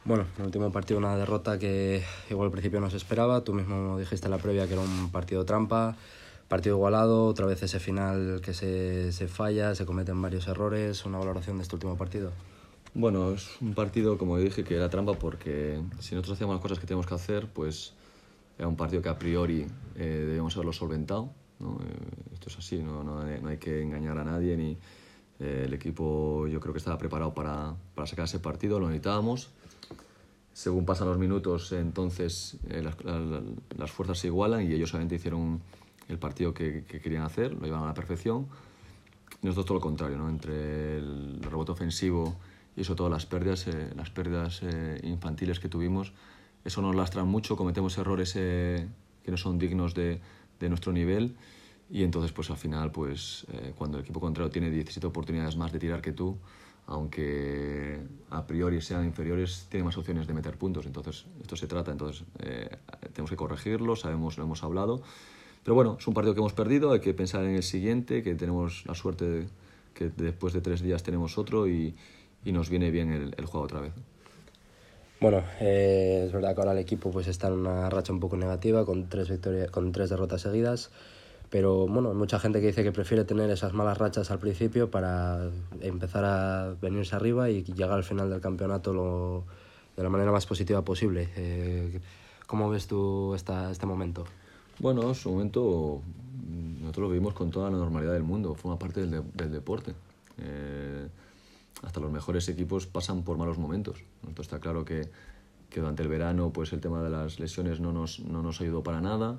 Bueno, el último partido una derrota que igual al principio no se esperaba. Tú mismo dijiste en la previa que era un partido trampa, partido igualado, otra vez ese final que se falla, se cometen varios errores. Una valoración de este último partido. Bueno, es un partido, como dije, que era trampa porque si nosotros hacíamos las cosas que tenemos que hacer, pues era un partido que a priori debíamos haberlo solventado, ¿no? Esto es así, no hay que engañar a nadie, ni el equipo yo creo que estaba preparado para sacar ese partido, lo necesitábamos. Según pasan los minutos, entonces las fuerzas se igualan y ellos solamente hicieron el partido que querían hacer, lo llevaron a la perfección. Y nosotros todo lo contrario, ¿no? Entre el rebote ofensivo y sobre todo las pérdidas infantiles que tuvimos, eso nos lastra mucho, cometemos errores que no son dignos de nuestro nivel y entonces pues al final pues cuando el equipo contrario tiene 17 oportunidades más de tirar que tú, aunque a priori sean inferiores, tiene más opciones de meter puntos. Entonces esto se trata, entonces tenemos que corregirlo, lo hemos hablado, pero bueno, es un partido que hemos perdido, hay que pensar en el siguiente, que tenemos la suerte de que después de 3 días tenemos otro y nos viene bien el juego otra vez. Bueno, es verdad que ahora el equipo pues está en una racha un poco negativa con 3 derrotas seguidas, pero bueno, hay mucha gente que dice que prefiere tener esas malas rachas al principio para empezar a venirse arriba y llegar al final del campeonato de la manera más positiva posible. ¿Cómo ves tú este momento? Bueno, su momento nosotros lo vivimos con toda la normalidad del mundo, forma parte del deporte. Hasta los mejores equipos pasan por malos momentos. Esto está claro que durante el verano pues el tema de las lesiones no nos ayudó para nada.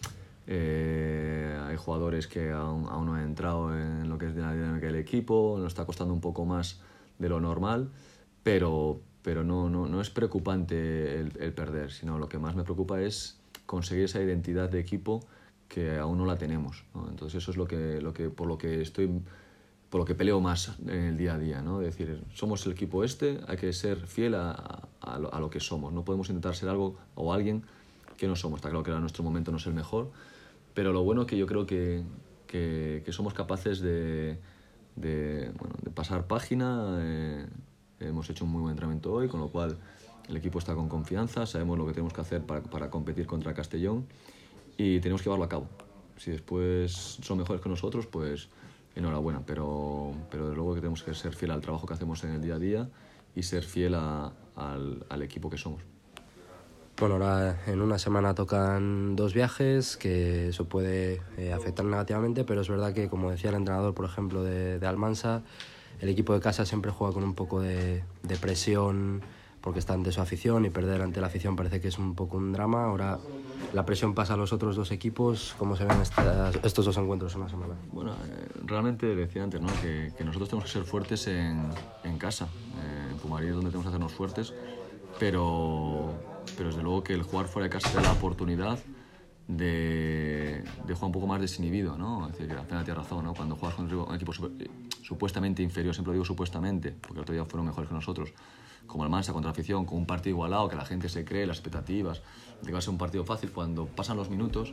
Hay jugadores que aún no han entrado en lo que es la dinámica del equipo, nos está costando un poco más de lo normal, pero no es preocupante el perder, sino lo que más me preocupa es conseguir esa identidad de equipo que aún no la tenemos, ¿no? Entonces eso es por lo que peleo más en el día a día, ¿no? Es decir, somos el equipo hay que ser fiel a lo que somos. No podemos intentar ser algo o alguien que no somos. Está claro que en nuestro momento no es el mejor, pero lo bueno es que yo creo que somos capaces de pasar página. Hemos hecho un muy buen entrenamiento hoy, con lo cual el equipo está con confianza, sabemos lo que tenemos que hacer para competir contra Castellón y tenemos que llevarlo a cabo. Si después son mejores que nosotros, pues enhorabuena, pero desde luego que tenemos que ser fiel al trabajo que hacemos en el día a día y ser fiel al equipo que somos. Bueno, ahora en una semana tocan 2 viajes, que eso puede afectar negativamente, pero es verdad que, como decía el entrenador, por ejemplo, de Almansa, el equipo de casa siempre juega con un poco de presión porque está ante su afición y perder ante la afición parece que es un poco un drama. Ahora la presión pasa a los otros 2 equipos. ¿Cómo se ven estos 2 encuentros en una semana? Bueno, realmente decía antes, ¿no? que nosotros tenemos que ser fuertes en casa. En Pumarí es donde tenemos que hacernos fuertes, pero desde luego que el jugar fuera de casa te da la oportunidad de jugar un poco más desinhibido, ¿no? Es decir, que al final tienes razón, ¿no? Cuando juegas con un equipo supuestamente inferior, siempre lo digo supuestamente, porque el otro día fueron mejores que nosotros, como el Mansa contra la afición, con un partido igualado, que la gente se cree, las expectativas de que va a ser un partido fácil, cuando pasan los minutos,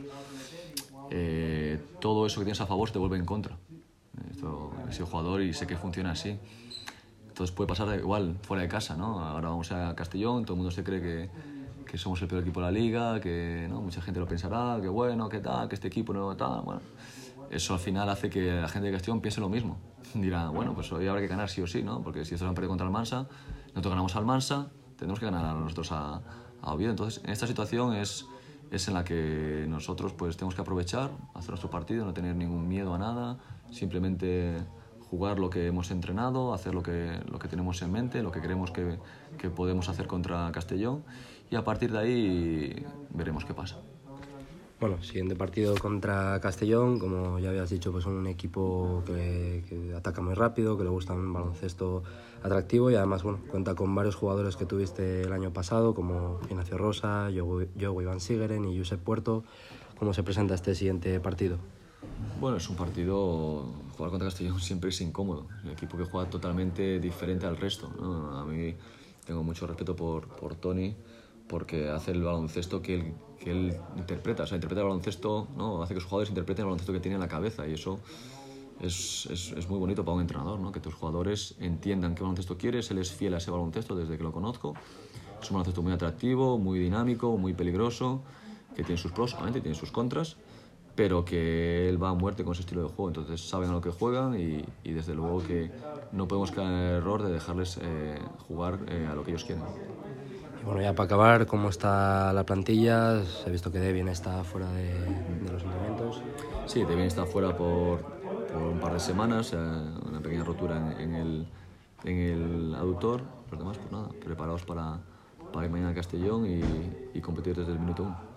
todo eso que tienes a favor te vuelve en contra. He sido jugador y sé que funciona así. Entonces puede pasar igual fuera de casa, ¿no? Ahora vamos a Castellón, todo el mundo se cree que somos el peor equipo de la liga, que ¿no? Mucha gente lo pensará, que bueno, que tal, que este equipo no tal, bueno. Eso al final hace que la gente de Castellón piense lo mismo. Dirá, bueno, pues hoy habrá que ganar sí o sí, ¿no? Porque si estos han perdido contra el Mansa, nosotros ganamos al Mansa, tenemos que ganar a nosotros a Oviedo. Entonces, en esta situación es en la que nosotros pues tenemos que aprovechar, hacer nuestro partido, no tener ningún miedo a nada, simplemente jugar lo que hemos entrenado, hacer lo que tenemos en mente, lo que creemos que podemos hacer contra Castellón y a partir de ahí veremos qué pasa. Bueno, siguiente partido contra Castellón, como ya habías dicho, pues son un equipo que ataca muy rápido, que le gusta un baloncesto atractivo y además bueno, cuenta con varios jugadores que tuviste el año pasado, como Ignacio Rosa, Jogo Van Sigeren y Josep Puerto. ¿Cómo se presenta este siguiente partido? Bueno, es un partido, jugar contra Castellón siempre es incómodo, es un equipo que juega totalmente diferente al resto, ¿no? A mí tengo mucho respeto por Tony, porque hace el baloncesto que él interpreta, o sea, interpreta el baloncesto, ¿no? Hace que los jugadores interpreten el baloncesto que tiene en la cabeza y eso es muy bonito para un entrenador, ¿no? Que tus jugadores entiendan qué baloncesto quieres, él es fiel a ese baloncesto desde que lo conozco Es un baloncesto muy atractivo, muy dinámico, muy peligroso, que tiene sus pros, obviamente, tiene sus contras, pero que él va a muerte con ese estilo de juego. Entonces saben a lo que juegan y desde luego que no podemos caer en el error de dejarles jugar a lo que ellos quieren. Y bueno, ya para acabar, ¿cómo está la plantilla? He visto que Devin está fuera de los entrenamientos. Sí, Devin está fuera por un par de semanas, una pequeña rotura en el aductor. Los demás, pues nada, preparados para ir mañana a Castellón y competir desde el minuto 1.